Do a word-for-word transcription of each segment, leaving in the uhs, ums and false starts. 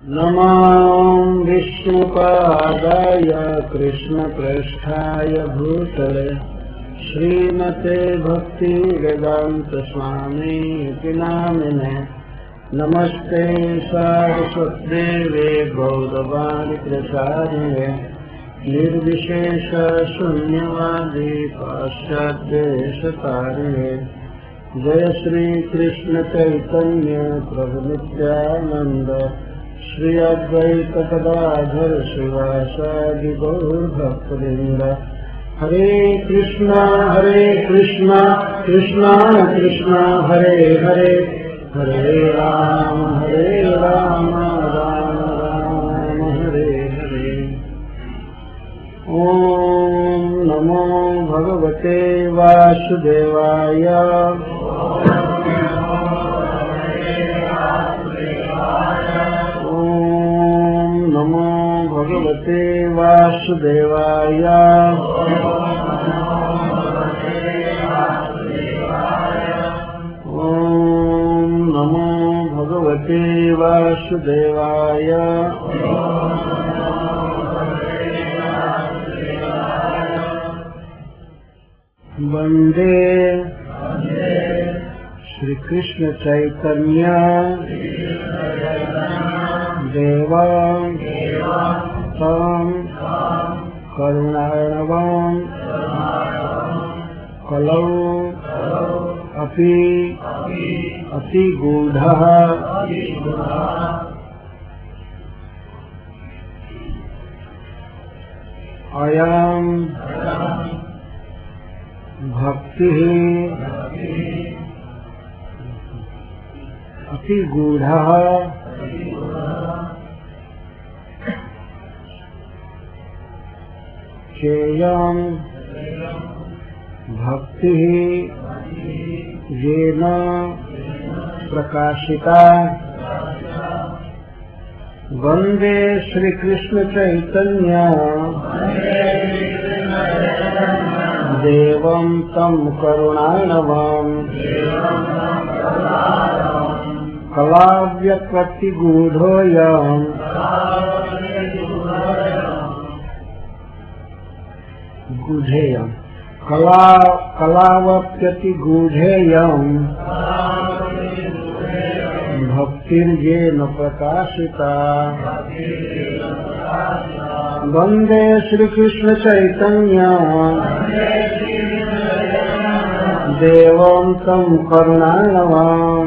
नमो विष्णुपादाय कृष्णप्रेष्ठाय भूतले श्रीमते भक्तिवेदांत स्वामी नामिने नमस्ते सारस्वतीदेवे गौरवाणी प्रसारिणे निर्विशेष शून्यवादी पाश्चात्यदेशतारिणे जय श्री कृष्ण चैतन्य प्रभु नित्यानंद श्री अद्वैत गदाधर श्रीवासादि गौर भक्तवृंद। हरे कृष्णा हरे कृष्णा कृष्णा कृष्णा हरे हरे हरे राम हरे राम राम राम हरे हरे। ओम नमो भगवते वासुदेवाय। ओम नमो भगवते वासुदेवाय। ओम नमो भगवते वासुदेवाय। वंदे श्री कृष्ण चैतन्य देवं तं करुणार्णवं कलौ अपि अतिगूढ़ः अयं भक्ति अतिगूढ़ः चेयं भक्ति येन प्रकाशिता। वंदे श्री कृष्ण चैतन्य देवं तं करुणार्णवं कलाव्यक्तिगूढ़ोऽयं गूढ़ेयं कला कलावप्यतिगूढ़ेयं भक्तिर्येन प्रकाशिता। वंदे श्री कृष्ण चैतन्य देवं तं करुणार्णवं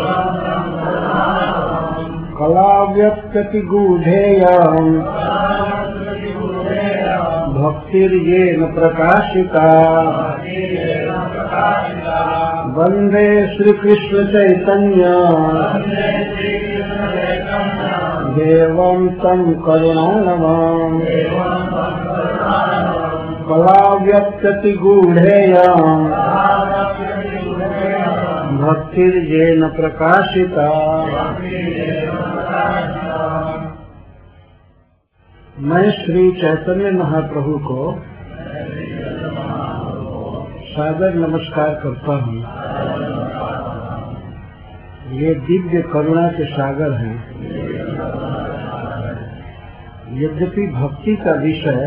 कलाव्यक्तिगूढ़ेयं भक्तिर्येन प्रकाशिता। वंदे श्री कृष्ण चैतन्य देवं तं करुणार्णवं कलाव्यक्तिगूढ़ेयं भक्तिर्येन प्रकाशिता। मैं श्री चैतन्य महाप्रभु को सादर नमस्कार करता हूँ। ये दिव्य करुणा के सागर हैं। यद्यपि भक्ति का विषय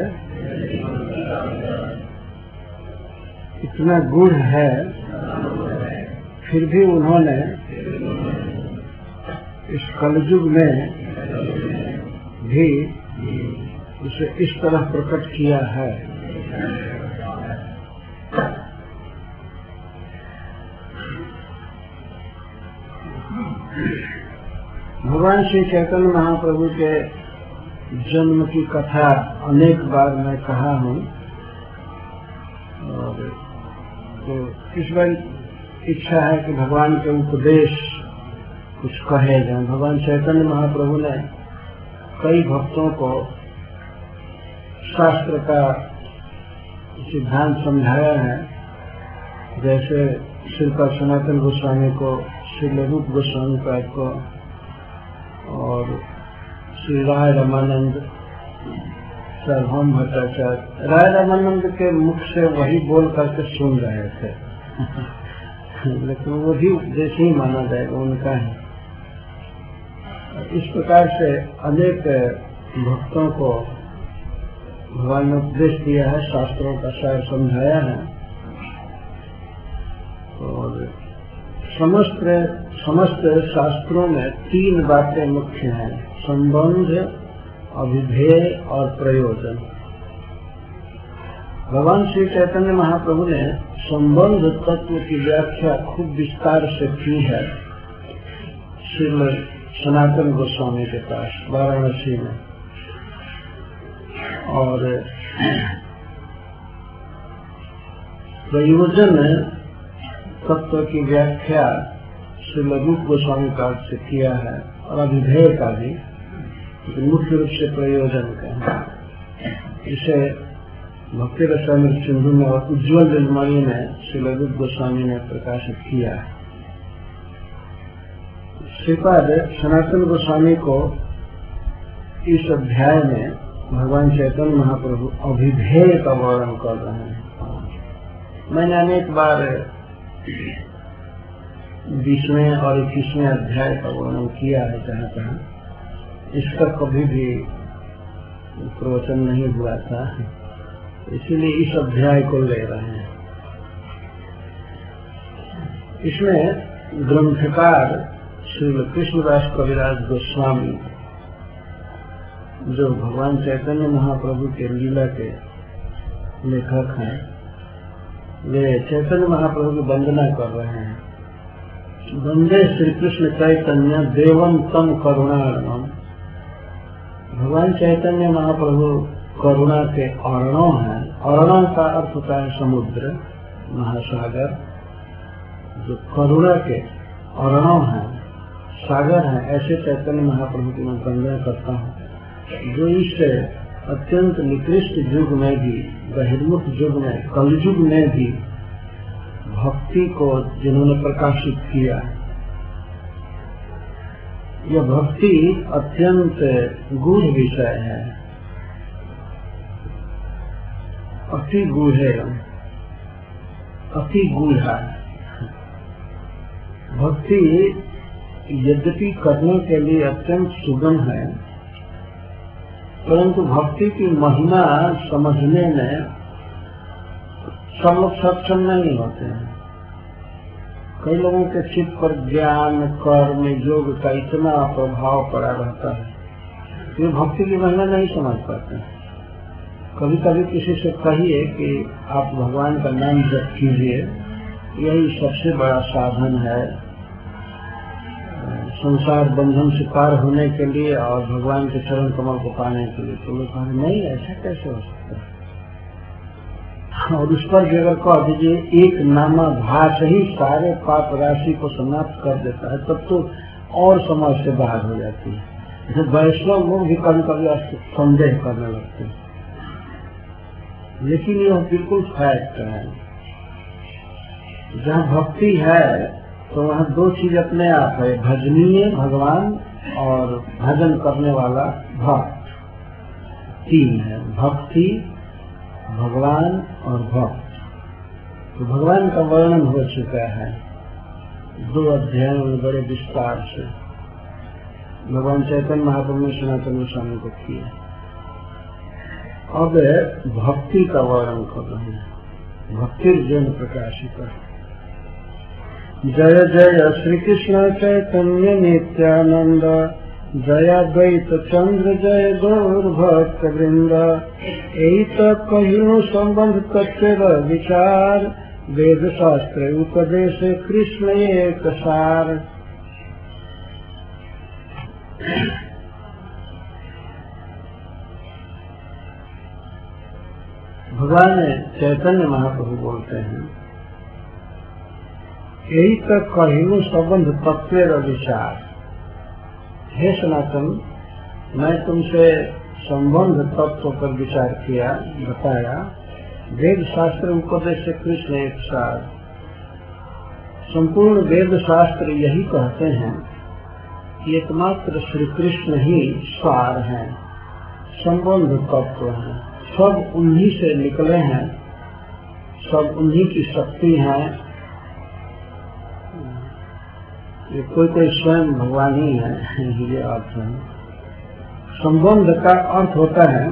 इतना गूढ़ है, फिर भी उन्होंने इस कलयुग में भी उसे इस तरह प्रकट किया है। भगवान श्री चैतन्य महाप्रभु के जन्म की कथा अनेक बार मैं कहा हूँ, और तो इस बार इच्छा है कि भगवान के उपदेश कुछ कहे जाए। भगवान चैतन्य महाप्रभु ने कई भक्तों को शास्त्र का सिद्धांत समझाया है, जैसे श्रीपाद सनातन गोस्वामी को, श्री रूप गोस्वामी पाद को, और श्री राय रामानंद, सार्वभौम भट्टाचार्य। राय रामानंद के मुख से वही बोल करके सुन रहे थे लेकिन वो भी जैसे ही माना जाएगा उनका है। इस प्रकार से अनेक भक्तों को भगवान ने उपदेश दिया है, शास्त्रों का सार समझाया है। और समस्त समस्त शास्त्रों में तीन बातें मुख्य हैं: संबंध, अभिधेय और प्रयोजन। भगवान श्री चैतन्य महाप्रभु ने संबंध तत्व की व्याख्या खूब विस्तार से की है श्रील सनातन गोस्वामी के पास वाराणसी में। और प्रयोजन तत्व की व्याख्या श्रील रूप गोस्वामी का से किया है, और अभिधेय का भी, मुख्य रूप से प्रयोजन का। इसे भक्ति रसामृत सिंधु में और उज्ज्वल जलमणि में श्रील रूप गोस्वामी ने प्रकाशित किया है। श्रीपाद सनातन गोस्वामी को इस अध्याय में भगवान चैतन्य महाप्रभु अभिधेय का वर्णन कर रहे हैं। मैंने अनेक बार बीसवें और इक्कीसवें अध्याय का वर्णन किया है जहाँ तहाँ, इसका कभी भी प्रवचन नहीं हुआ था, इसीलिए इस अध्याय को ले रहे हैं। इसमें ग्रंथकार श्री कृष्णदास कविराज गोस्वामी, जो भगवान चैतन्य महाप्रभु के लीला के लेखक हैं, वे चैतन्य महाप्रभु की वंदना कर रहे हैं। वंदे श्री कृष्ण चैतन्य देवम तम करुणार्णव। भगवान चैतन्य महाप्रभु करुणा के अर्णव हैं। अर्णव का अर्थ होता है समुद्र, महासागर। जो करुणा के अर्णव हैं, सागर हैं, ऐसे चैतन्य महाप्रभु की मैं वंदना करता हूँ, जो इस अत्यंत निकृष्ट युग में भी, बहिर्मुख युग में, कलयुग में भी भक्ति को जिन्होंने प्रकाशित किया। यह भक्ति अत्यंत गूढ़ विषय है, अति गूढ़, अति गूढ़ा। भक्ति यद्यपि करने के लिए अत्यंत सुगम है, परंतु भक्ति की महिमा समझने में सब लोग सक्षम नहीं होते हैं। कई लोगों के चित्त पर ज्ञान, कर्म, योग का इतना प्रभाव पड़ा रहता है कि भक्ति की महिमा नहीं समझ पाते। कभी कभी किसी से कहिए कि आप भगवान का नाम जप कीजिए, यही सबसे बड़ा साधन है संसार बंधन से पार होने के लिए और भगवान के चरण कमल को पाने के लिए। तो लोग कहें नहीं, ऐसा कैसे हो सकता है? और उस पर भी अगर कह दीजिए एक नामाभास ही सारे पाप राशि को समाप्त कर देता है, तब तो और समझ से बाहर हो जाती है। जैसे वैष्णव लोग भी कभी कभी संदेह करने लगते हैं, लेकिन यह बिल्कुल फैक्ट है। जहाँ भक्ति है तो वहाँ दो चीज अपने आप है, भजनीय भगवान और भजन करने वाला भक्त। तीन है, भक्ति, भगवान और भक्त। तो भगवान का वर्णन हो चुका है दो अध्यायों में बड़े विस्तार से। भगवान चैतन्य महाप्रभु ने सनातन गोस्वामी को किया। अब भक्ति का वर्णन कर रहे हैं। भक्ति जन प्रकाशित। जय जय श्री कृष्ण चैतन्य नित्यानंद, जय द्वैत चंद्र जय गौर भक्त वृंद। एक कहियो संबंध तत्व विचार, वेद शास्त्र उपदेश कृष्ण एक सार। भगवान चैतन्य महाप्रभु बोलते हैं, यही तक कहियो संबंध तत्व विचार। हे सनातन, मैं तुमसे संबंध तत्व पर विचार किया, बताया। वेद शास्त्र उपदेश से कृष्ण एक सार। संपूर्ण वेद शास्त्र यही कहते हैं कि एकमात्र श्री कृष्ण ही सार हैं, संबंध तत्व हैं। सब उन्हीं से निकले हैं, सब उन्हीं की शक्ति है। ये कोई कोई स्वयं भगवान ही है, ये अर्थ है। संबंध का अर्थ होता है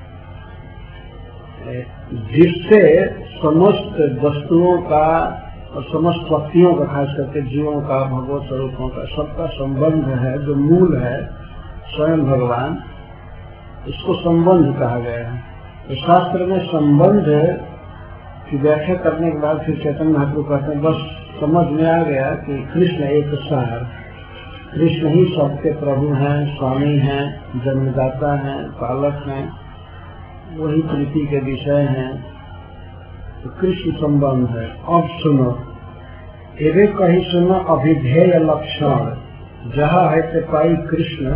जिससे समस्त वस्तुओं का और समस्त व्यक्तियों का, खास करके जीवों का, भगवत स्वरूपों का, सबका संबंध है, जो मूल है स्वयं भगवान, इसको संबंध कहा गया है। तो शास्त्र में संबंध की व्याख्या करने के बाद फिर चैतन्य महाप्रभु कहते हैं बस समझ में आ गया कि कृष्ण एक सार, कृष्ण ही सबके प्रभु हैं, स्वामी हैं, जन्मदाता हैं, पालक हैं, वही प्रीति के विषय हैं। तो कृष्ण संबंध है। अब सुनो, एवे कहीं सुनो अभिधेय लक्षण, जहाँ है ते पाई कृष्ण,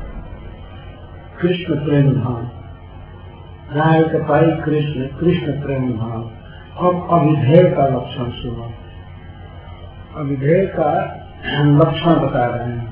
कृष्ण प्रेम धाम, जहाँ है ते पाई कृष्ण, कृष्ण प्रेम धाम। अब अभिधेय का लक्षण सुनो। अभिधेय का लक्षण बता रहे हैं।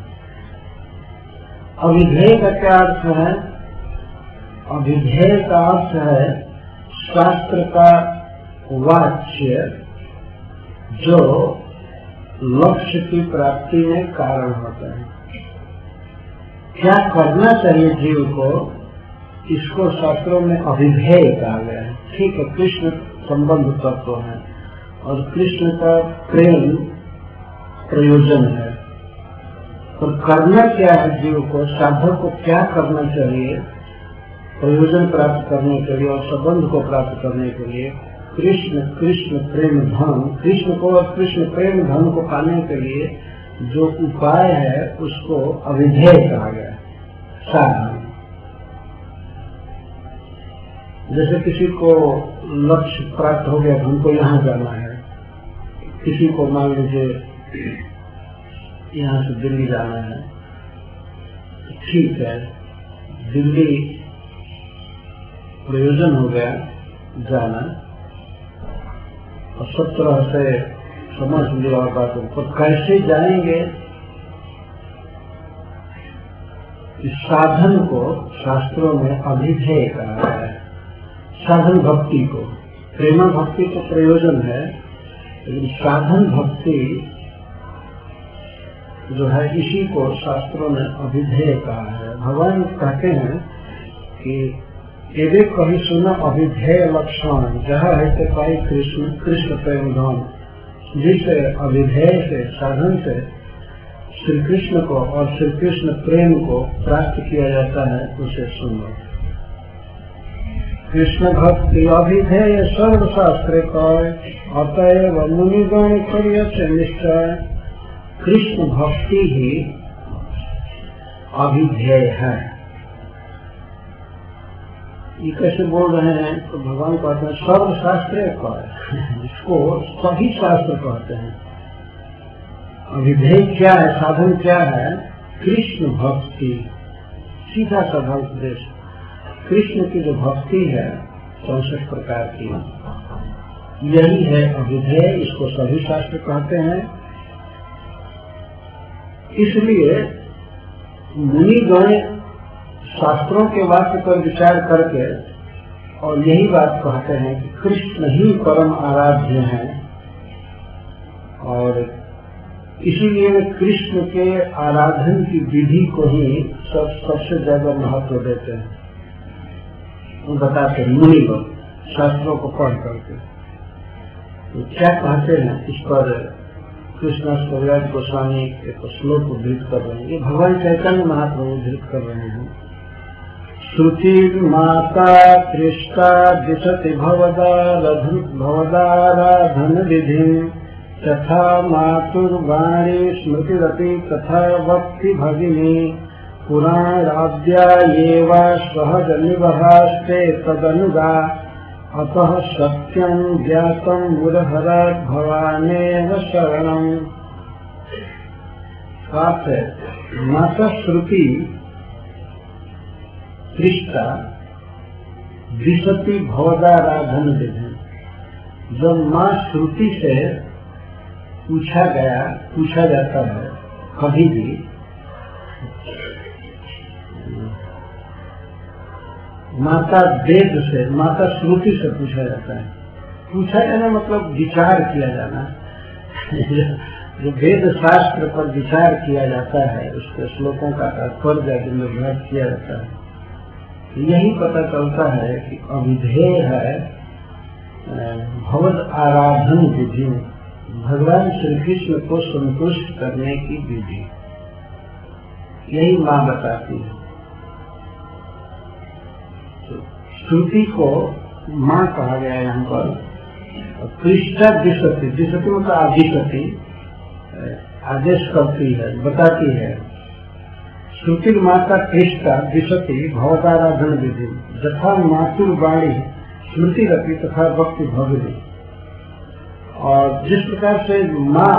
अभिधेय का क्या अर्थ है? अभिधेय का अर्थ है शास्त्र का वाच्य जो लक्ष्य की प्राप्ति में कारण होता है। क्या करना चाहिए जीव को, इसको शास्त्रों में अभिधेय कहा गया है। ठीक है, कृष्ण संबंध तत्व है और कृष्ण का प्रेम प्रयोजन है। तो करना क्या है जीव को, साधक को क्या करना चाहिए प्रयोजन प्राप्त करने के लिए और संबंध को प्राप्त करने के लिए? कृष्ण कृष्ण प्रेम धन, कृष्ण को और कृष्ण प्रेम धन को पाने के लिए जो उपाय है उसको अभिधेय कहा गया है, साधन। जैसे किसी को लक्ष्य प्राप्त हो गया, हमको यहाँ जाना है, किसी को मान लीजिए यहाँ से दिल्ली जाना है, ठीक है, दिल्ली प्रयोजन हो गया जाना, और सब तरह से समझ लिया बात को, कैसे जाएंगे इस साधन को शास्त्रों में अभिधेय कहा गया है। साधन भक्ति को, प्रेम भक्ति तो प्रयोजन है, लेकिन साधन भक्ति जो है इसी को शास्त्रों में अभिधेय कहा है। भगवान कहते हैं कि एवे कहीं सुना अभिधेय लक्षण, जहाँ है ते पाई कृष्ण, कृष्ण प्रेम धाम। जिसे अभिधेय से, साधन से श्री कृष्ण को और श्री कृष्ण प्रेम को प्राप्त किया जाता है, उसे सुनो। कृष्ण भक्ति अभिधेय सर्वशास्त्र का, अतएव मुनिगण करिय से निश्चय। कृष्ण भक्ति ही अभिधेय है। ये कैसे बोल रहे हैं? तो भगवान कहते हैं सर्वशास्त्र का, इसको सभी शास्त्र कहते हैं। अभिधेय क्या है, साधन क्या है? कृष्ण भक्ति, सीधा साधा उपदेश। कृष्ण की जो भक्ति है चौसठ प्रकार की, यही है अभिधेय, इसको सभी शास्त्र कहते हैं। इसलिए मुनिगण शास्त्रों के वाक्य पर विचार करके और यही बात कहते हैं कि कृष्ण ही परम आराध्य हैं, और इसीलिए कृष्ण के आराधन की विधि को ही सब सबसे ज्यादा महत्व देते हैं। वो बताते हैं मुनिगण शास्त्रों को पढ़ करके तो क्या कहते हैं। इस पर कृष्णदास कविराज गोस्वामी एक श्लोक उद्धृत कर रहे हैं। ये भगवान चैतन्य महाप्रभु उद्धृत कर रहे हैं। श्रुति माता कृष्णा दिशति भवदाराधन भवदाराधन विधि, तथा मातुर्वाणी स्मृतिरपि तथा वक्ति भगिनी। पुराणाद्या एव सहज निवहास्ते तदनुगा, अतः सत्यं ज्ञातं मुरहरात् भवानेव शरणम्। बात है, माता श्रुति कृष्णा दिशति भवदाराधन विधि। जब माँ श्रुति से पूछा गया पूछा जाता है कभी भी, माता वेद से, माता श्रुति से पूछा जाता है। पूछा जाना मतलब विचार किया जाना। जो वेद शास्त्र पर विचार किया जाता है, उसके श्लोकों का तात्पर्य निर्भर किया जाता है, यही पता चलता है कि अविधेय है भगवद आराधन विधि, भगवान श्री कृष्ण को संतुष्ट करने की विधि, यही माँ बताती है। तो श्रुति को माँ कहा गया है यहाँ पर। पृष्ठा दिशति, दिशति मतलब आदिशति, आदेश करती है, बताती है। श्रुति माता पृष्ठा दिशति भगवदाराधन विधि, जथा मातुर वाणी स्मृति रखी तथा भक्ति भगवती। और जिस प्रकार से माँ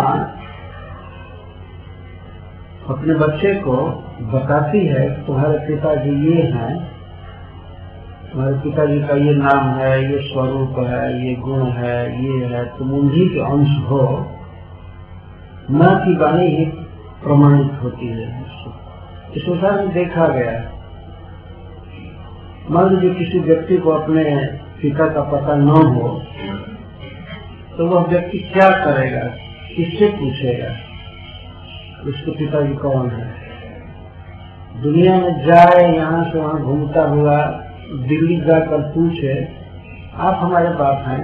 अपने बच्चे को बताती है तुम्हारे पिताजी ये हैं, तुम्हारे पिताजी का ये नाम है, ये स्वरूप है, ये गुण है, ये है, तुम उन्हीं के अंश हो, माँ की वाणी ही प्रमाणित होती है। इस संसार में देखा गया है, मान लीजिए किसी व्यक्ति को अपने पिता का पता न हो तो वह व्यक्ति क्या करेगा, किससे पूछेगा उसके पिताजी कौन है। दुनिया में जाए, यहाँ से वहाँ घूमता हुआ दिल्ली जाकर पूछे आप हमारे बाप हैं,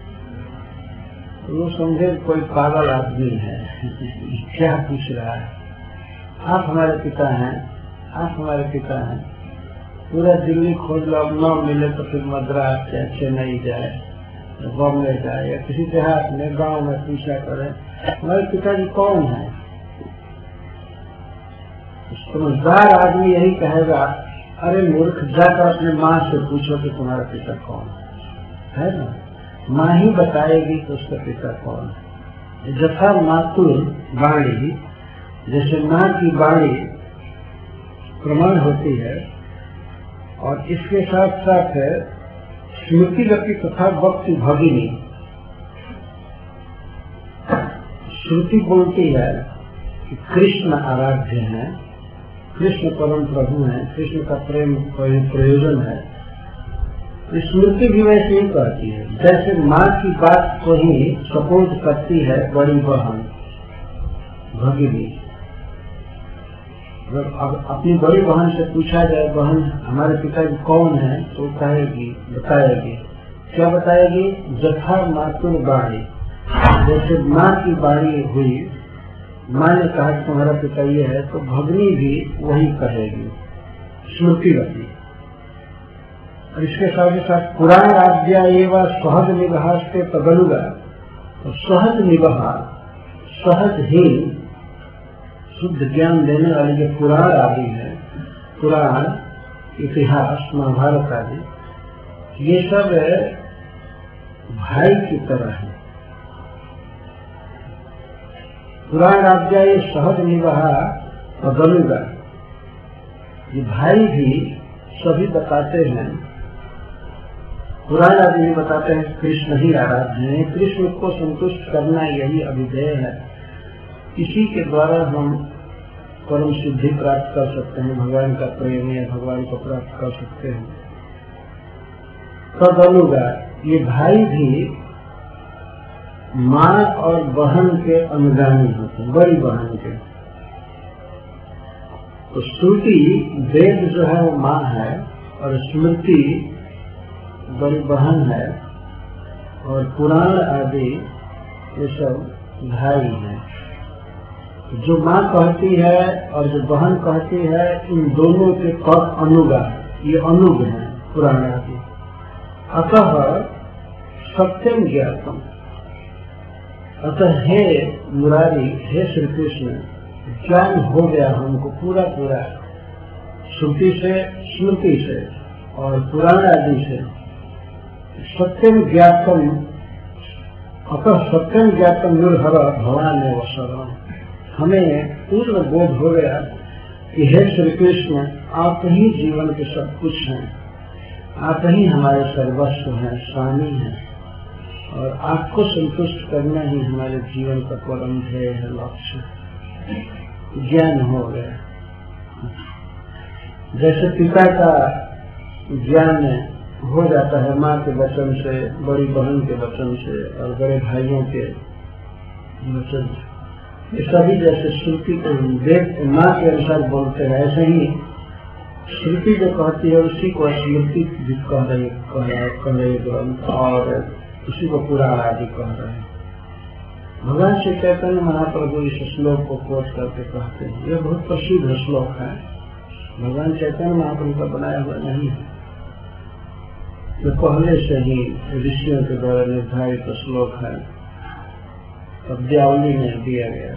वो समझे कोई पागल आदमी है, क्या पूछ रहा है। आप हमारे पिता हैं, आप हमारे पिता हैं, पूरा दिल्ली खोज लो, न मिले तो फिर मद्रास या चेन्नई जाए, बॉम्बे जाए या किसी देहात में गांव में पूछा करे हमारे पिताजी कौन है। समझदार आदमी यही कहेगा, अरे मूर्ख, जाकर अपने माँ से पूछो कि तुम्हारा पिता कौन है ना। माँ ही बताएगी कि उसका पिता कौन है। जथा मातुर वाणी, जैसे माँ की वाणी प्रमाण होती है, और इसके साथ साथ है स्मृति गति तथा भक्ति भगिनी। श्रुति बोलती है कि कृष्ण आराध्य है, कृष्ण परम प्रभु है, कृष्ण का प्रेम प्रयोजन है। स्मृति भी वैसे ही कहती है, जैसे माँ की बात को ही सपोर्ट करती है बड़ी बहन भगिनी। अब अपनी बड़ी बहन से पूछा जाए, बहन हमारे पिताजी कौन है, तो कहेगी, बताएगी। क्या बताएगी? जथा मातुर बाणी, जैसे माँ की बाणी हुई, माँ ने कहा कि तुम्हारा पिता ये है, तो भगनी भी वही कहेगी, स्मृति रखी। और इसके साथ ही साथ पुराण आज्ञा एवं सहज निवासते तदनुगा, तो सहज निवाह, सहज ही शुद्ध ज्ञान देने वाले जो पुराण आदि है, पुराण, इतिहास, महाभारत आदि, ये सब भाई की तरह है। पुराण आज्ञा ये सहज निवाह तदनुगा, ये भाई भी सभी बताते हैं, पुराण आदि भी बताते हैं कृष्ण ही आराध्य है, कृष्ण को संतुष्ट करना यही अभिधेय है। इसी के द्वारा हम परम सिद्धि प्राप्त कर सकते हैं, भगवान का प्रेम या भगवान को प्राप्त कर सकते हैं। तब अनुगा, ये भाई भी माँ और बहन के अनुगामी होते हैं, बड़ी बहन के। तो श्रुति वेद जो है वो माँ है, और स्मृति बड़ी बहन है, और पुराण आदि ये सब भाई हैं। जो माँ कहती है और जो बहन कहती है, इन दोनों के पद अनुगा, ये अनुग है पुराण आदि। अतः सत्यम ज्ञातम, अतः हे मुरारी, हे श्री कृष्ण, ज्ञान हो गया हमको पूरा पूरा, श्रुति से, स्मृति से और पुराण आदि से। सत्यम ज्ञातम, अतः सत्यम ज्ञातम निर्भर भगवान एवं शरण, हमें पूर्ण बोध हो गया कि हे श्री कृष्ण, आप ही जीवन के सब कुछ हैं, आप ही हमारे सर्वस्व हैं, स्वामी हैं, और आपको संतुष्ट करना ही हमारे जीवन का परम ध्येय है, लक्ष्य। ज्ञान हो गया, जैसे पिता का ज्ञान हो जाता है माँ के वचन से, बड़ी बहन के वचन से और बड़े भाइयों के वचन से, ये सभी जैसे श्रुति वेद माँ के अनुसार बोलते हैं, ऐसे ही श्रुति जो कहती है उसी को स्मृति भी कह रही कह रही ग्रंथ, और उसी को पुराण आदि कह रहे हैं। भगवान श्री चैतन्य महाप्रभु इस श्लोक को कोट करके कहते हैं। यह बहुत प्रसिद्ध श्लोक है, भगवान चैतन्य महाप्रभु का बनाया हुआ नहीं है, जो पहले से ही ऋषियों के द्वारा निर्धारित श्लोक है, पद्यावली में दिया गया।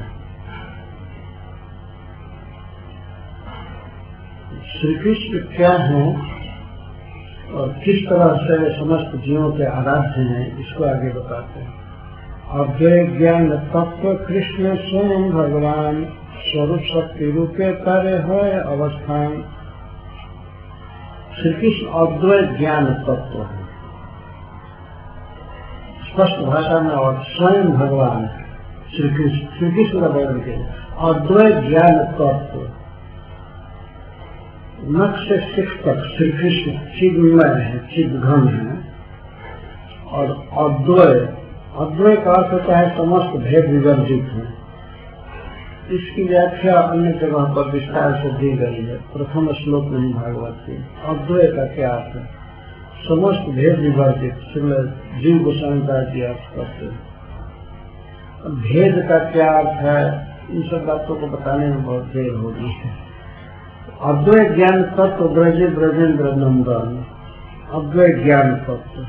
श्री कृष्ण क्या है और किस तरह से समस्त जीवों के आराध्य हैं, इसको आगे बताते हैं। अव्यय ज्ञान तत्व कृष्ण स्वयं भगवान स्वरूप शक्ति रूपे कार्य है अवस्थान। श्री कृष्ण अद्वैत ज्ञान तत्व है स्पष्ट भाषा में, और स्वयं भगवान श्री कृष्ण श्री कृष्ण का वर्णन किया। अद्वैत ज्ञान तत्व नख से सिख तक श्री कृष्ण चिन्मय है, चिद्घन है, और अद्वैत अद्वय का अर्थ होता है समस्त भेद विवर्जित है। इसकी व्याख्या अन्य जगह पर विस्तार से दी गई है, प्रथम श्लोक में ही भागवत की। अद्वय का क्या अर्थ है? समस्त भेद विवर्जित। श्रील जीव गोस्वामी जी अर्थ करते हैं। भेद का क्या अर्थ है, इन सब बातों को बताने में बहुत देर होगी। अद्वैत ज्ञान तत्व ब्रजे ब्रजेंद्र नंदन, अद्वैत ज्ञान तत्व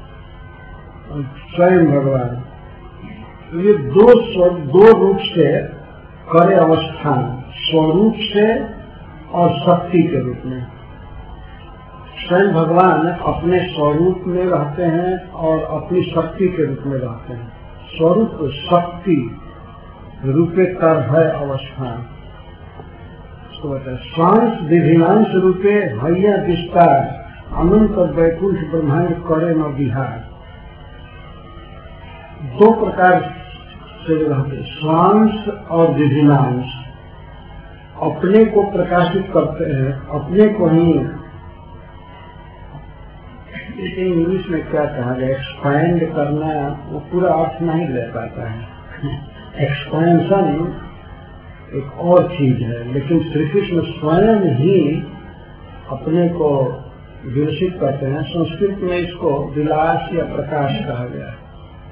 स्वयं भगवान। ये दो दो रूप से करे अवस्थान, स्वरूप से और शक्ति के रूप में। स्वयं भगवान अपने स्वरूप में रहते हैं और अपनी शक्ति के रूप में रहते हैं। स्वरूप शक्ति रूपे कर है अवस्थान, इसको बताए। सांस विभिन्नांश रूपे हैया विस्तार, अनंत वैकुंठ ब्रह्मांड करे न विहार। दो प्रकार से रहते, स्वांश और विभिन्नांश। अपने को प्रकाशित करते हैं, अपने को ही, इंग्लिश में क्या कहा जाए, एक्सपैंड करना, वो पूरा अर्थ नहीं ले पाता है। एक्सपेंशन एक और चीज है, लेकिन श्री कृष्ण स्वयं ही अपने को विकसित करते हैं। संस्कृत में इसको विलास या प्रकाश कहा गया है।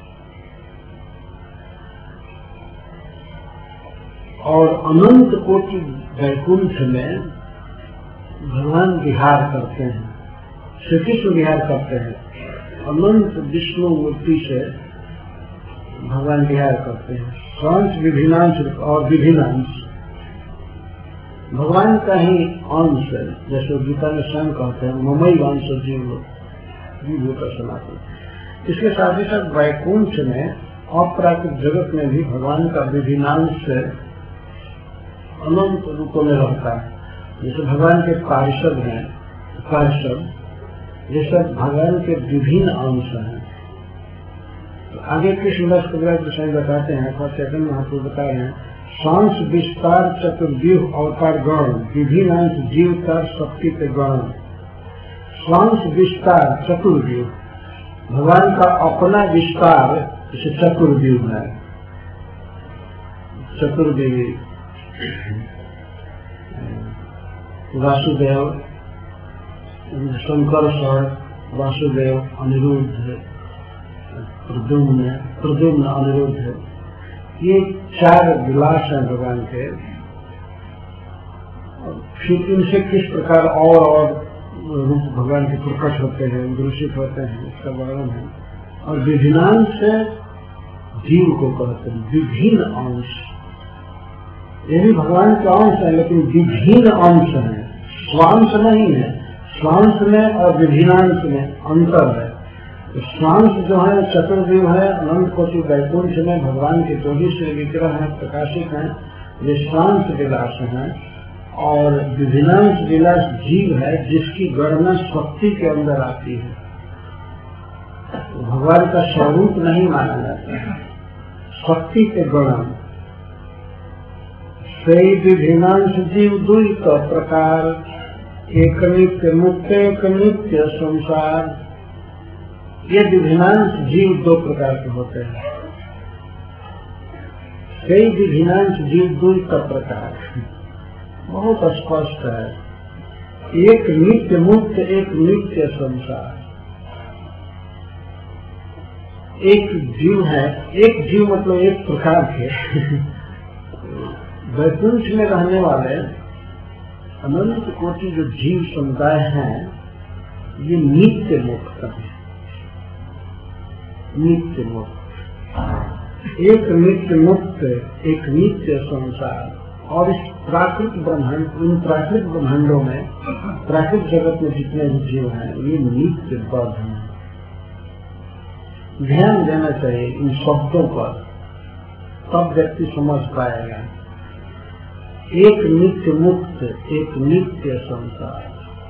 और अनंत कोटि वैकुंठ में भगवान विहार करते हैं, श्री कृष्ण विहार करते हैं। अनंत विष्णु मूर्ति से भगवान विहार करते हैं। सांस विभिन्नांश और विभिन्नांश भगवान का ही अंश है, जैसे गीता में स्वयं कहते हैं ममई अंश जीव जीव का सनातन। इसके साथ ही साथ वैकुंठ में अपराकृत जगत में भी भगवान का विभिन्नांश से अनंत रूपों में रहता है। जैसे भगवान के पार्षद हैं, पार्षद ये सब भगवान के विभिन्न अंश हैं। तो आगे कृष्णदास कविराज गोस्वामी बताते हैं, अथवा चैतन्य महाप्रभु बता रहे हैं, सांस विस्तार चतुर्व्यूह अवतार गण, विभिन्न अंश जीवतार शक्ति के गण। सांस विस्तार चतुर्व्यूह, भगवान का अपना विस्तार जैसे चतुर्व्यूह है। चतुर्व्यूह वासुदेव, शंकर स्वर, वासुदेव, अनिरुद्ध, प्रद्युम्न प्रद्युम्न अनिरुद्ध, ये चार विलास हैं भगवान के। फिर इनसे किस प्रकार और और रूप भगवान के प्रकट होते हैं, विकसित होते हैं, इसका वर्णन है। और विभिन्नांश से जीव को कहते हैं, विभिन्न अंश। ये भी भगवान का अंश है, लेकिन विभिन्न अंश है, स्वांश नहीं है। स्वांश में और विभिन्नांश में अंतर है। तो स्वांश जो है चतुर्व्यूह है, अनंत कोटि वैकुंठ में भगवान के जो भी श्री विग्रह है प्रकाशित हैं, ये स्वांश विलास हैं। और विभिन्नांश विलास जीव है, जिसकी गणना शक्ति के अंदर आती है। तो भगवान का स्वरूप नहीं माना जाता है, शक्ति के गणन। सही विभिन्नांश जीव दुई का प्रकार, एक नित्य मुक्त एक नित्य संसार। ये विभिन्नांश जीव दो प्रकार के होते हैं। कई विधिनांश जीव दुई का प्रकार बहुत स्पष्ट है। एक नित्य मुक्त, एक नित्य संसार। एक जीव है, एक जीव मतलब एक प्रकार के वैकुंठ में रहने वाले अनंत कोटि जो जीव समुदाय हैं, ये नित्य मुक्त है। नित्य मुक्त, एक नित्य मुक्त, एक नित्य संसार। और इस प्राकृतिक ब्रह्मांड, इन प्राकृतिक ब्रह्मांडों में, प्राकृतिक जगत में जितने भी जीव हैं, ये नित्य बद्ध हैं। ध्यान देना चाहिए इन शब्दों पर, तब व्यक्ति समझ पाएगा। एक नित्य मुक्त, एक नित्य संसार।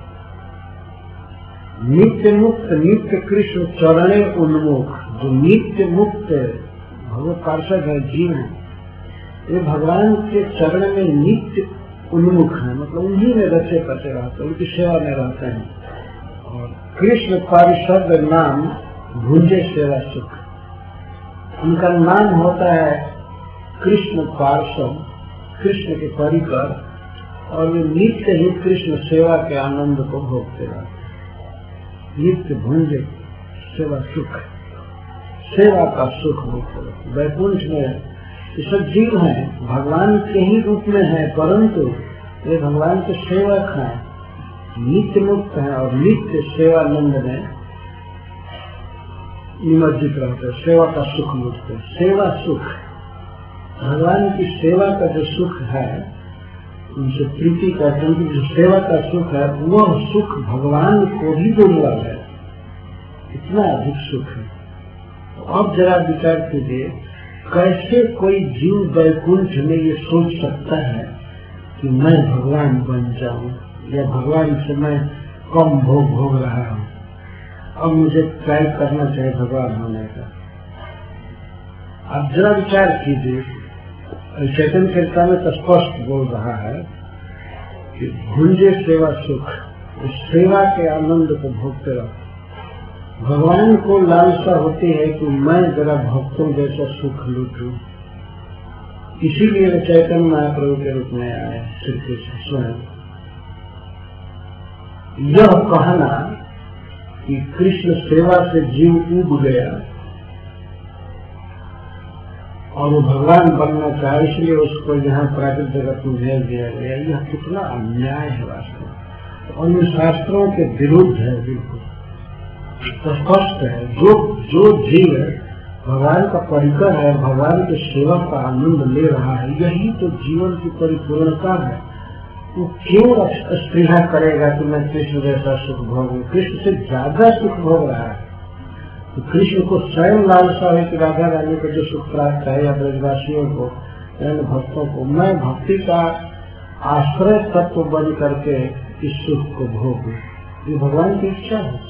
नित्य मुक्त, नित्य कृष्ण चरणे उन्मुख। जो नित्य मुक्त भगवत पार्षद है, जीव है, ये भगवान के चरण में नित्य उन्मुख है, मतलब उन्हीं में रचे पचे रहते हैं, उनकी सेवा में रहते हैं। और कृष्ण पार्षद नाम भुंजे सेवा सुख। उनका नाम होता है कृष्ण पार्षद, कृष्ण के परिकर, और वे नित्य ही कृष्ण सेवा के आनंद को भोगते रहते हैं। नित्य भुंजे सेवा सुख, सेवा का सुख भोगते रहते। वैकुंठ में ये सब जीव हैं, भगवान के ही रूप में है, परंतु ये भगवान के सेवक हैं, नित्य मुक्त हैं और नित्य सेवानंद में निमज्जित रहते हैं। सेवा का सुख मिलते, सेवा सुख, भगवान की सेवा का जो सुख है, उनसे प्रीति का, क्योंकि जो सेवा का सुख है वह सुख भगवान को भी दुर्लभ है, इतना अधिक सुख है। तो अब जरा विचार कीजिए, कैसे कोई जीव वैकुंठ में ये सोच सकता है कि मैं भगवान बन जाऊं, या भगवान से मैं कम भोग भोग रहा हूं, अब मुझे ट्राई करना चाहिए भगवान होने का। अब जरा विचार कीजिए, चैतन्य चरितामृत में स्पष्ट बोल रहा है कि भुंजे सेवा सुख, उस सेवा के आनंद को भोगते रहो। भगवान को लालसा होती है कि मैं जरा भक्तों जैसा सुख लूटूं, इसीलिए वे चैतन्य महाप्रभु के रूप में आए, श्री कृष्ण स्वयं। यह कहना कि कृष्ण सेवा से जीव उब गया और वो भगवान बनना चाहे, इसलिए उसको यहाँ प्राकृतिक जगत में भेज दिया गया, यह कितना अन्याय है वास्तव, और इन शास्त्रों के विरुद्ध है। बिल्कुल स्पष्ट है, जो जो जीव भगवान का परिकर है, भगवान के सेवा का आनंद ले रहा है, यही तो जीवन की परिपूर्णता है। वो क्यों स्पृहा करेगा कि मैं कृष्ण जैसा सुख भोगूं? कृष्ण से ज्यादा सुख भोग रहा है। तो कृष्ण को स्वयं लालसा है कि राधा रानी को जो सुख प्राप्त है, या ब्रजवासियों को, या भक्तों को, मैं भक्ति का आश्रय तत्व बन करके इस सुख को भोगूं, ये भगवान की इच्छा है,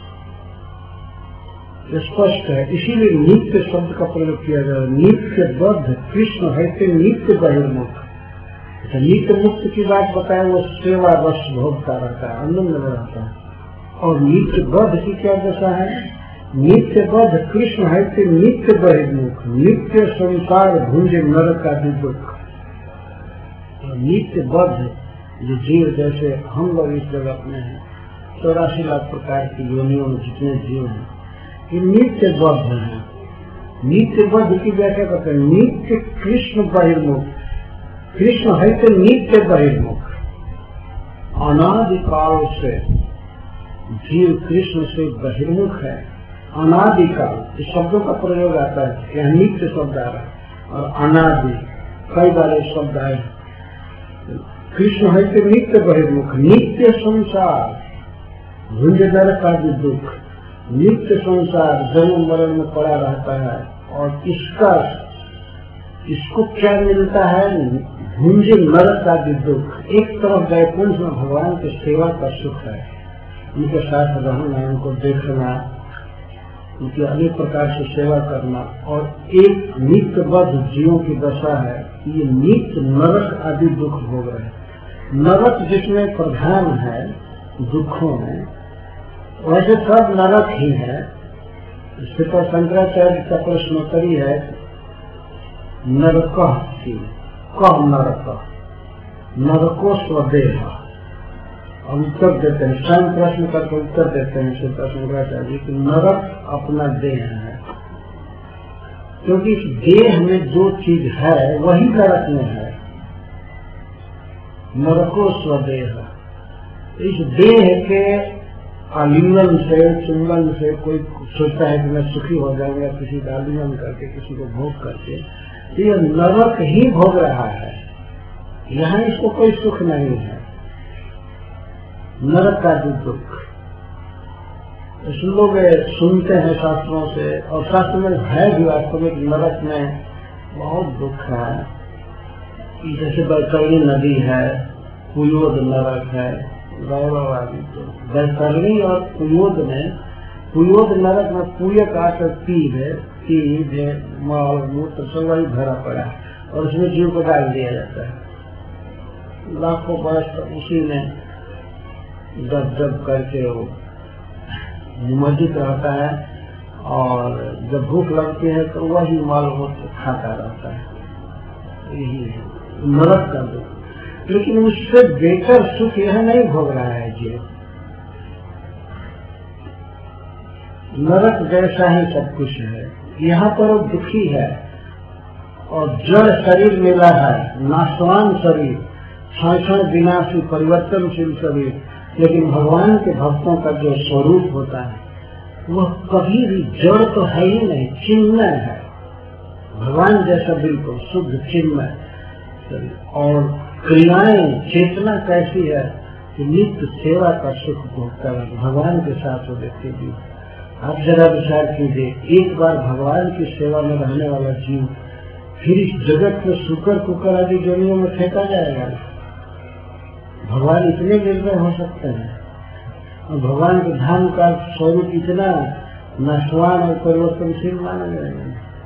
स्पष्ट है। इसीलिए नित्य शब्द का प्रयोग किया जाए। नित्य बद्ध कृष्ण है कि नित्य बहिर्मुख। नित्य मुक्त की बात बताए, वो सेवा रस भोगता रहता है, आनंद में रहता है। और नित्य बद्ध की क्या दशा है? नित्य बद्ध कृष्ण है कि नित्य बहिर्मुख, नित्य संसार भुंजे नरक आदि दुख। नित्य बद्ध जो जीव, जैसे हम लोग इस जगत में हैं, चौरासी लाख प्रकार की योनियों में जितने जीव हैं, ये नित्य बद्ध है। नित्य बद्ध की व्याख्या करते हैं, नित्य कृष्ण बहिर्मुख। कृष्ण है तो नित्य बहिर्मुख, अनादिकाल से जीव कृष्ण से बहिर्मुख है। अनादिकाल इस शब्दों का प्रयोग आता है, यह नित्य शब्द आ रहा है, और अनादि कई बार इस शब्द आए। कृष्ण है तो नित्य बहिर्मुख, नित्य संसार भुंज नरक आदि दुख। नित्य संसार जन्म मरण में पड़ा रहता है, और इसका इसको क्या मिलता है? भुंजे नरक आदि दुख। एक तरफ वैकुंठ में भगवान की सेवा का सुख है, उनके साथ रहना, उनको देखना, उनकी अनेक प्रकार से सेवा करना, और एक नित्यबद्ध जीवों की दशा है कि ये नित्य नरक आदि दुख भोग रहे हैं। नरक जिसमें प्रधान है दुखों में, वैसे सब नरक ही है। इसके पर शंकराचार्य का प्रश्नोत्तरी है नरकः की कह नरक नरको स्वदेह। उत्तर देते हैं, स्वयं प्रश्न करके उत्तर देते हैं श्री शंकराचार्य कि नरक अपना देह है, क्योंकि इस देह में जो चीज है वही नरक में है। नरको स्वदेह, इस देह के आलिंगन से चुंबन से कोई सोचता है कि मैं सुखी हो जाऊंगा किसी का आलिंगन करके, किसी को भोग करके, ये नरक ही भोग रहा है, यहाँ इसको कोई सुख नहीं है। नरक का भी दुख इस लोग सुनते हैं शास्त्रों से, और शास्त्र में है भी वास्तविक नरक में बहुत दुख है। जैसे बैतरणी नदी है, पुयोद नरक है, गौरवादी तो बैतरणी और पुयोद में, पुयोद नरक में पुय का आकर पीव है, पीव है, माल मूत्र सब वही भरा पड़ा है और उसमें जीव को डाल दिया जाता है। लाखों वर्ष तक उसी में दब दब करके वो निमज्जित रहता है, और जब भूख लगती है तो वही माल मूत्र खाता रहता है। यही है नरक का दुख। लेकिन उससे बेहतर सुख यह नहीं भोग रहा है जीव। नरक जैसा ही सब कुछ है, यहाँ पर वो दुखी है और जड़ शरीर मिला है, नाशवान शरीर, क्षण विनाशी परिवर्तनशील शरीर। लेकिन भगवान के भक्तों का जो स्वरूप होता है वह कभी भी जड़ तो है ही नहीं, चिन्मय है। भगवान जैसा बिल्कुल शुद्ध चिन्मय शरीर। और क्रियाएं चेतना कैसी है कि नित्य सेवा का सुख भोगता है भगवान के साथ हो व्यक्ति भी। आप जरा विचार कीजिए, एक बार भगवान की सेवा में रहने वाला जीव फिर इस जगत में शुकर कुकर आदि जोनियों में फेंका जाएगा। भगवान इतने निर्भय हो सकते हैं, और भगवान के धाम का स्वरूप इतना नाशवान और परिवर्तनशील माना जाएगा।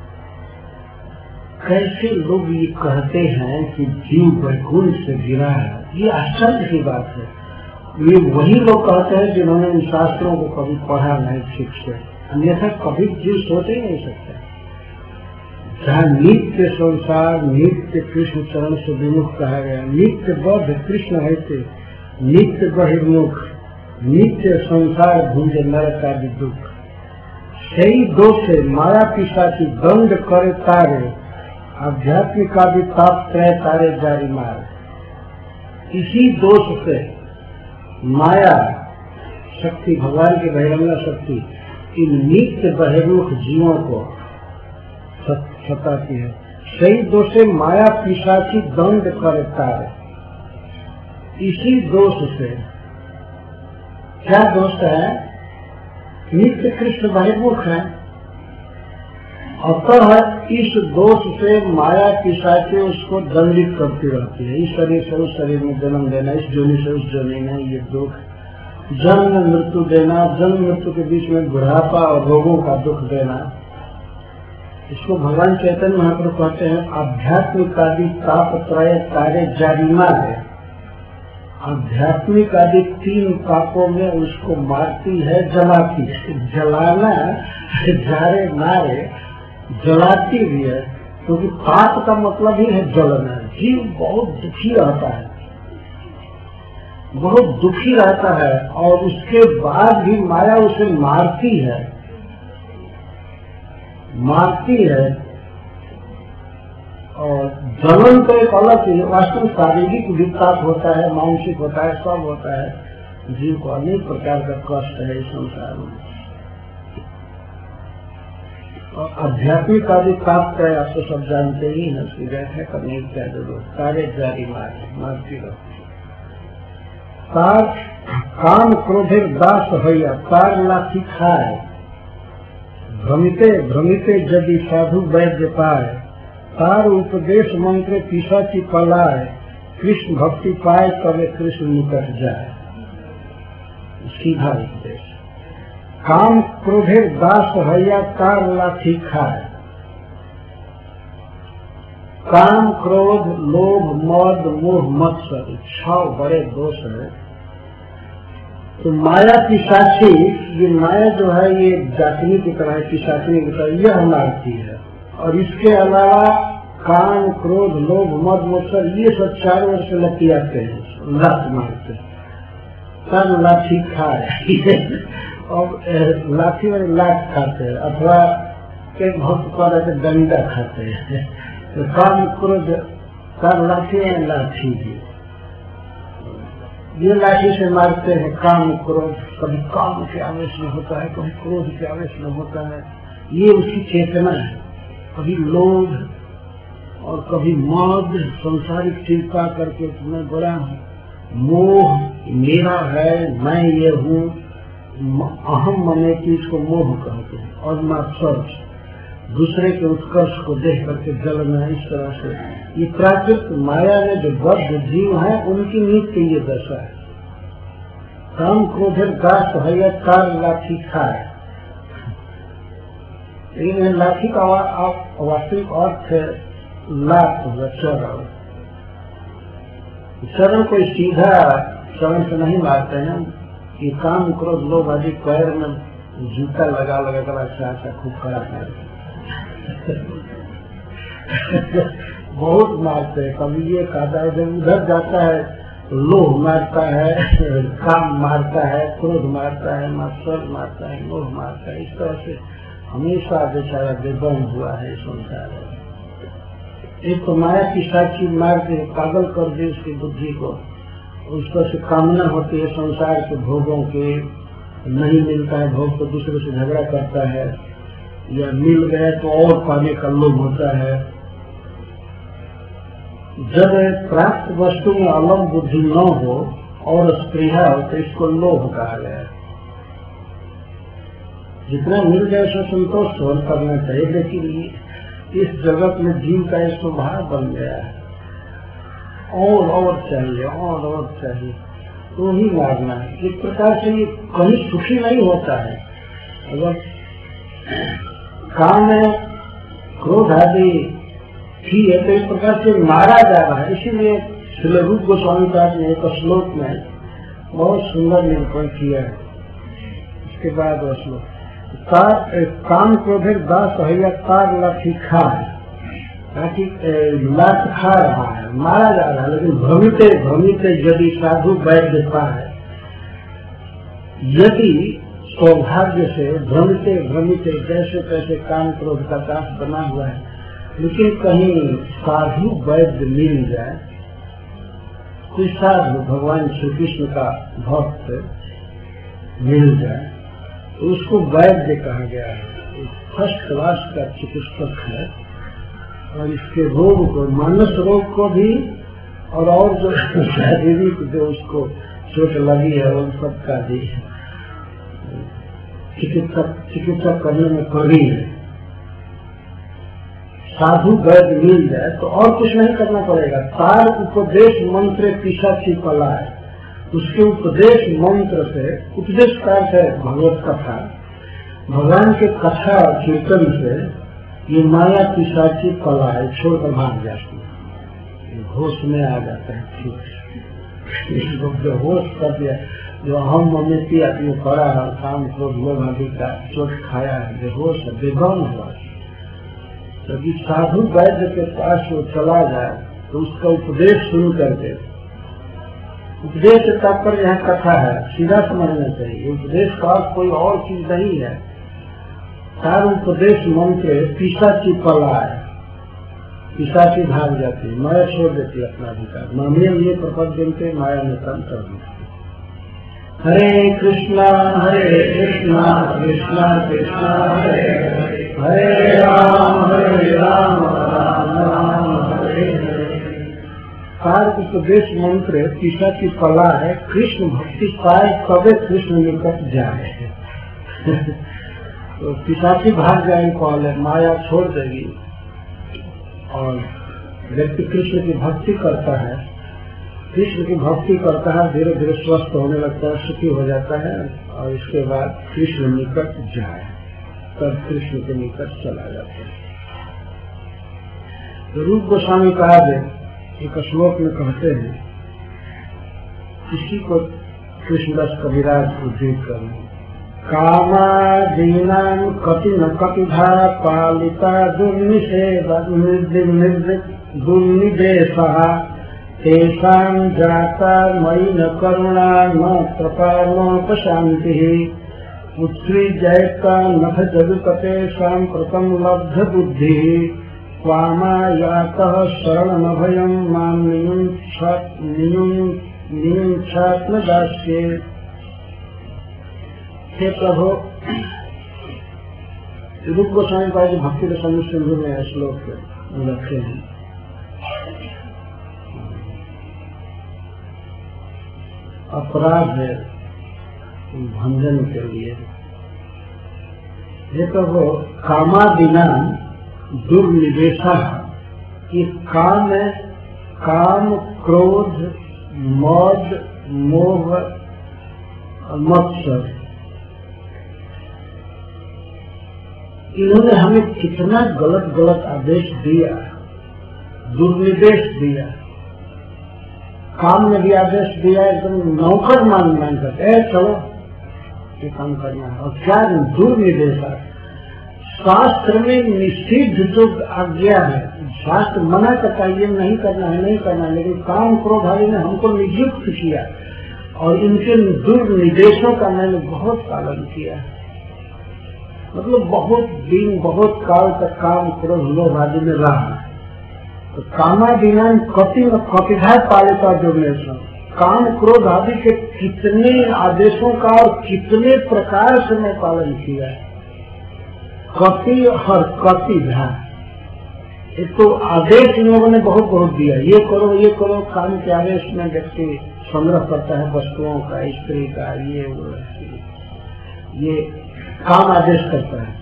कैसे लोग ये कहते हैं कि जीव वैकुंठ से गिरा है, ये आश्चर्य की बात है। ये वही लोग कहते हैं जिन्होंने इन शास्त्रों को कभी पढ़ा नहीं ठीक से, अन्यथा कभी जीव सोच ही नहीं सकता। जहाँ नित्य संसार नित्य कृष्ण चरण से विमुख कहा गया, नित्य बद्ध कृष्ण है थे, नित्य बहिर्मुख, नित्य संसार भूंजे नरक आदि दुख। सही दो से माया पिशाची दंड करे तारे, आध्यात्मिक का भी ताप त्रय तारे जारी मार। इसी दोष से माया शक्ति, भगवान की बहिरंगा शक्ति, इन नित्य बहिर्मुख जीवों को सताती है। सही दोष से माया पिशाची दंड करता है। इसी दोष से, क्या दोष है? नित्य कृष्ण बहिर्मुख है, अतः इस दोष से माया पिशाची उसको दंडित करती रहती है। इस शरीर से उस शरीर में जन्म देना, इस जोनि से उस जोनि में ये दुख, जन्म मृत्यु देना, जन्म मृत्यु के बीच में बुढ़ापा और रोगों का दुख देना। इसको भगवान चैतन्य महाप्रभु कहते हैं आध्यात्मिक आदि ताप त्रय कार्य जारिमा है। आध्यात्मिक आदि तीन पापों में उसको मारती है, जलाती है। जलाना, जारे मारे, जलाती भी है, क्योंकि तो पाप का मतलब ही है जलना। जीव बहुत दुखी रहता है, बहुत दुखी रहता है, और उसके बाद भी माया उसे मारती है, मारती है। और जलन तो एक अलग चीज, वास्तव शारीरिक भी ताप होता है, मानसिक होता है, सब होता है। जीव को अनेक प्रकार का कष्ट है इस संसार में। और आध्यात्मिक आदि ताप का आप तो सब जानते ही हैं, उसकी व्याख्या करने की क्या जरूरत। सारे जारी मारे मारती रहो। तार काम क्रोधेर दास भैया तार लाठी खाए, भ्रमिते भ्रमिते यदि साधु वैद्य पाए, तार उपदेश मंत्र पिशाची पलाए, कृष्ण भक्ति पाए कभी कृष्ण निकट जाए। सीधा उपदेश। काम क्रोधेर दास भैया तार लाठी खाए। काम क्रोध लोभ मद मोह मत्सर छह बड़े दोष है। तो माया पिशाची, ये माया जो है ये जातिनी की तरह है, पिशाचिनी की तरह यह मारती है। और इसके अलावा काम, क्रोध, लोभ, मद, मत्सर, ये सब चारों ओर से लतियाते हैं, लात मारते हैं, सब लाठी खाए और लाठी और लात खाते हैं, अथवा एक भक्त पर डंडा खाते हैं। तो काम, क्रोध, सब लाठी और लाठी भी, ये लाठी से मारते हैं काम, क्रोध। कभी काम के आवेश में होता है, कभी क्रोध के आवेश में होता है, ये उसकी चेतना है। कभी लोभ और कभी मद, संसारिक चिंता करके मैं बड़ा हूँ, मोह मेरा है, मैं ये हूँ, अहम मने की इसको मोह कहते हैं। और मात्सर्य, दूसरे के उत्कर्ष को देख करके जलना, इस तरह से ये प्राकृत माया में जो बद्ध जीव है उनकी नित्य ये दशा है। काम, क्रोधेर दास है कार लाठी खाए। लेकिन लाठी का वास्तविक अर्थ है लात होगा, चरण। चरण कोई सीधा चरण से नहीं मारते हैं कि काम, क्रोध, लोभ आदि पैर में जूता लगा लगा कर अच्छा अच्छा खूब खड़ा करते बहुत मारते हैं। कभी ये कहता है जब उधर जाता है लोभ मारता है, काम मारता है, क्रोध मारता है, मत्सर मारता है, लोभ मारता है। इस तरह से हमेशा बेचारा बेदम हुआ है संसार है। एक तो माया की साक्षी मार के पागल कर दे उसकी बुद्धि को, उस पर से कामना होती है संसार के भोगों के, नहीं मिलता है भोग तो दूसरे से झगड़ा करता है, या मिल गए तो और पाने का लोभ होता है। जब प्राप्त वस्तु में अलम बुद्धि न हो और स्प्रिया हो तो इसको लोभ कहा गया है। जितना मिल जाए उसमें संतोष हो करना चाहिए, लेकिन इस जगत में जीव का एक स्वभाव बन गया है, और और चाहिए, और और चाहिए, तो ही मारना है। एक प्रकार से ये कहीं सुखी नहीं होता है। अगर काम में क्रोध आदि ही है तो एक प्रकार से मारा जा रहा है। इसीलिए श्री रूप गोस्वामी पाद ने एक श्लोक में बहुत सुंदर निरूपण किया है। इसके बाद वह श्लोक काम, क्रोधेर दास है कार लाठी खा है, ताकि लात खा रहा है, मारा जा रहा है। लेकिन भ्रमिते भ्रमिते यदि साधु वैद्य पाए, यदि सौभाग्य से भ्रमिते भ्रमिते जैसे तैसे काम क्रोध का दास बना हुआ है, लेकिन कहीं साधु वैद्य मिल जाए, कोई साधु भगवान श्री कृष्ण का भक्त मिल जाए तो उसको वैद्य कहा गया है। फर्स्ट क्लास का चिकित्सक है, और इसके रोग को, मानस रोग को भी और और जो शारीरिक जो उसको चोट लगी है उन सब का भी चिकित्सक चिकित्सा करने में कड़ी है। साधु वैद्य मिल जाए तो और कुछ नहीं करना पड़ेगा। तार उपदेश मंत्र पिशाची कला है, उसके उपदेश मंत्र से, उपदेश का है भगवत कथा, भगवान के कथा कीर्तन से ये माया पिशाची कला है छोड़कर भाग जाती है, होश में आ जाता है। ठीक जो होश कर दिया, जो हम मम्मी आदमी पड़ा है, काम क्रोध लोभ आदि का चोट खाया है, जो होश है बेगम हुआ। यदि साधु वैद्य के पास वो चला जाए तो उसका उपदेश शुरू कर दे। उपदेश तात्पर्य यहाँ कथा है, सीधा समझना चाहिए। उपदेश का कोई और चीज नहीं है। सार उपदेश मंत्र पिशाची कला है, पिशाची भाग जाती है, माया छोड़ देती है अपना अधिकार, मामे ये प्रपंच माया में काम कर देती। हरे कृष्णा हरे कृष्णा कृष्णा कृष्णा हरे हरे, हरे राम हरे राम राम राम हरे हरे। सार उपदेश मंत्र पिशाची कला है, कृष्ण भक्ति पाए तबे कृष्ण निकट जाए। तो पिशाची भाग जाएगी पहले, माया छोड़ देगी, और व्यक्ति कृष्ण की भक्ति करता है, कृष्ण की भक्ति करता है, धीरे धीरे स्वस्थ होने लगता है, सुखी हो जाता है, और इसके बाद कृष्ण निकट जाए, तब कृष्ण के निकट चला जाता है। तो रूप गोस्वामी कहा है, एक श्लोक में कहते हैं, इसी को कृष्णदास कविराज उद्धृत करने, कामादीनां कति न कतिधा पालिता दुर्निषेध दुर्निदेशः तेषां जाता मयि न करुणा न कृपा नोपशान्तिः उत्सृज्यैका नभ जगुपते साम्प्रतं लब्ध बुद्धिः त्वामायातः शरणमभयं मां नियुञ्छात् न दास्ये। हे प्रभु, रूप गोस्वामी का जो भक्ति रसायन सिंधु में श्लोक रखे हैं, अपराध भंजन के लिए। ये प्रभु, कामादिना दुर्निदेशा, ये काम है, काम क्रोध मद मोह मत्सर, इन्होंने हमें कितना गलत गलत आदेश दिया, दुर्निदेश दिया। काम में भी आदेश दिया एकदम नौकर मान मान कर, ए चलो ये काम करना है। और क्या दुर्निदेश, शास्त्र में निषिद्ध जो आज्ञा है, शास्त्र मना करता है ये नहीं करना है नहीं करना है, लेकिन काम क्रोध आदि ने हमको नियुक्त किया और इनके दुर्निदेशों का मैंने बहुत पालन किया। मतलब बहुत दिन बहुत काल तक काम क्रोध लोभ आदि में रहा। तो कामादीनां कति न कतिधा पालिता दुर्निदेशः, काम क्रोध आदि के कितने आदेशों का और कितने प्रकार से मैं पालन किया है। कति और कतिधा, एक तो आदेश इन लोगों ने बहुत बहुत दिया, ये करो ये करो। काम के आदेश में व्यक्ति संग्रह करता है वस्तुओं का, स्त्री का, ये वो, ये काम आदेश करता है।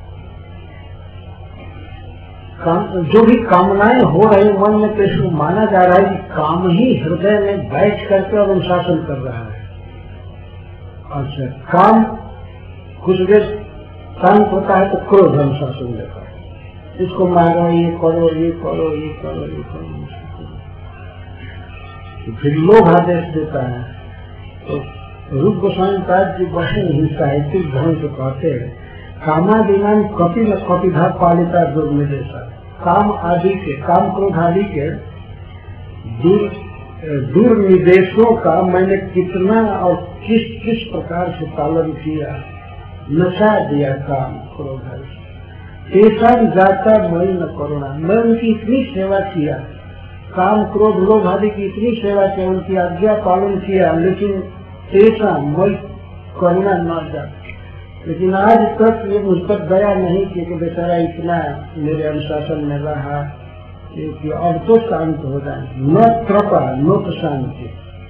काम, जो भी कामनाएं हो रही मन में, तो इसको माना जा रहा है कि काम ही हृदय में बैठ करके और अनुशासन कर रहा है। अच्छा, काम कुछ देर शांत होता है तो क्रोध अनुशासन देता है, इसको मारो, ये करो ये करो ये करो ये करो, फिर लोभ आदेश देता है। तो रूप गोस्वामी पाद जी बड़े ही साहित्यिक ढंग से कहते हैं, कामादीनां कति न कतिधा पालिता दुर्निदेशा, काम आदि के, काम क्रोध आदि के दुर दुर्निदेशों का मैंने कितना और किस किस प्रकार से पालन किया, नशा दिया काम क्रोध आदि। तेषां जाता मयि न करुणा, मैं उनकी इतनी सेवा किया, काम क्रोध लोभ आदि की इतनी सेवा की, उनकी आज्ञा पालन किया, लेकिन तेषां मयि करुणा न जाती। लेकिन आज तक ये मुझ पर दया नहीं की कि बेचारा इतना मेरे अनुशासन में रहा कि अब तो शांत हो जाए। न कृपा न शांति,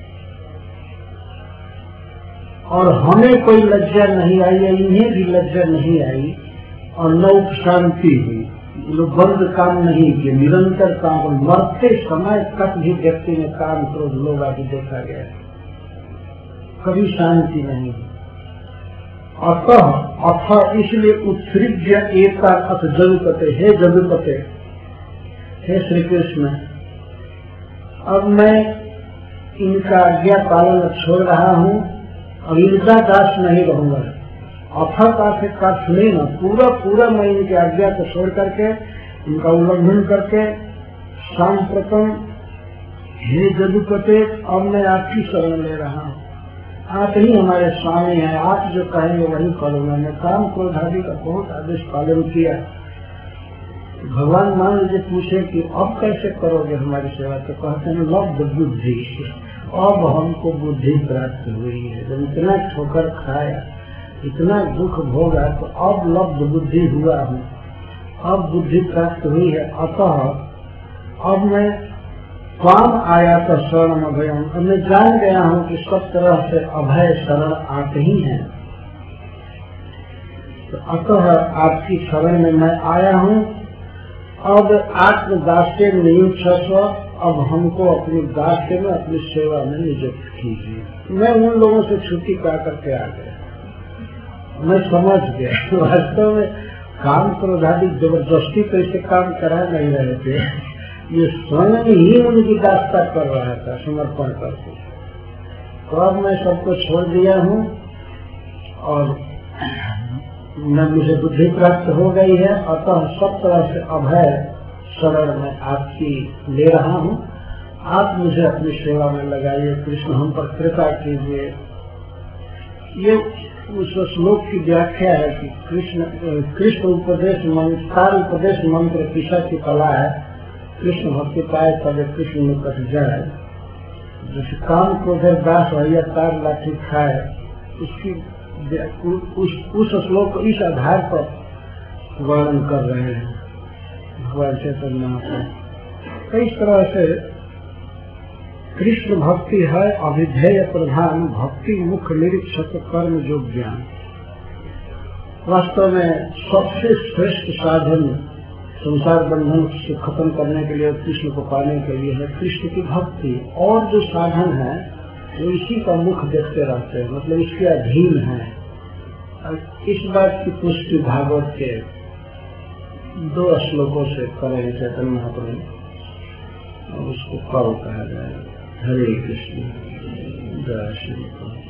और हमें कोई लज्जा नहीं आई, इन्हें भी लज्जा नहीं आई, और न उपशांति हुई। लोग बंद काम नहीं किए, निरंतर काम, मरते समय तक भी व्यक्ति में काम क्रोध लोभ आदि देखा गया, कभी शांति नहीं। अतः अथ इसलिए उत्सृज्य एता अथ जगुपते, हे जगुपते, हे श्री कृष्ण, अब मैं इनका आज्ञा पालन छोड़ रहा हूँ और इनका दास नहीं रहूंगा। अथ का से का सुने न, पूरा पूरा मैं इनकी आज्ञा को छोड़ करके, इनका उल्लंघन करके, सांप्रतम हे जगुपते, अब मैं आपकी शरण ले रहा हूँ। आप ही हमारे स्वामी हैं, आप जो कहेंगे वही करूंगा। मैं काम क्रोध आदि का बहुत आदेश पालन किया। भगवान मान लीजिए पूछे कि अब कैसे करोगे हमारी सेवा, तो कहते हैं लब्ध बुद्धि, अब हमको बुद्धि प्राप्त हुई है। जब इतना ठोकर खाया, इतना दुख भोगा, तो अब लब्ध बुद्धि हुआ हूँ, अब बुद्धि प्राप्त हुई है। अतः अब मैं स्वाम आया तो शरण अभयम, अब मैं जान गया हूँ कि सब तरह से अभय शरण आते ही हैं। तो अतः आपकी शरण में मैं आया हूँ। अब आत्मदास्य नियुक्त, अब हमको अपनी दास्य में, अपनी सेवा में नियुक्त कीजिए। मैं उन लोगों से छुट्टी पा करके आ गया, मैं समझ गया वास्तव में काम क्रोध आदि जबरदस्ती तो इसे काम करा नहीं रहे थे, ये स्वयं ही उनकी दास्ता कर रहा था समर्पण करके। तो अब मैं सबको छोड़ दिया हूँ और न मुझे बुद्धि प्राप्त हो गई है, अतः सब तरह से अभय शरण में आपकी ले रहा हूँ। आप मुझे अपनी सेवा में लगाइए, कृष्ण हम पर कृपा कीजिए। ये उस श्लोक की व्याख्या है कि कृष्ण कृष्ण उपदेश मंत्र, सार उपदेश मंत्र पिसा की कला है। कृष्ण भक्ति पाए तब कृष्ण में कट जाए। जैसे काम को उधर दास भैया तार लाठी खाए, उसकी उस उस श्लोक को इस आधार पर वर्णन कर रहे हैं भगवान चैतन्य महाप्रभु। तो इस तरह से कृष्ण भक्ति है अभिधेय प्रधान, भक्ति मुख्य निरीक्षक कर्म योग ज्ञान। वास्तव में सबसे श्रेष्ठ साधन संसार बंधन से खत्म करने के लिए, कृष्ण को पाने के लिए है कृष्ण की भक्ति। और जो साधन है वो इसी का मुख देखते रहते हैं, मतलब इसके अधीन है। इस बात की पुष्टि भागवत के दो श्लोकों से करें चैतन्य महाप्रभु, और उसको कब कहा जाए। हरे कृष्ण, जय श्री कृष्ण।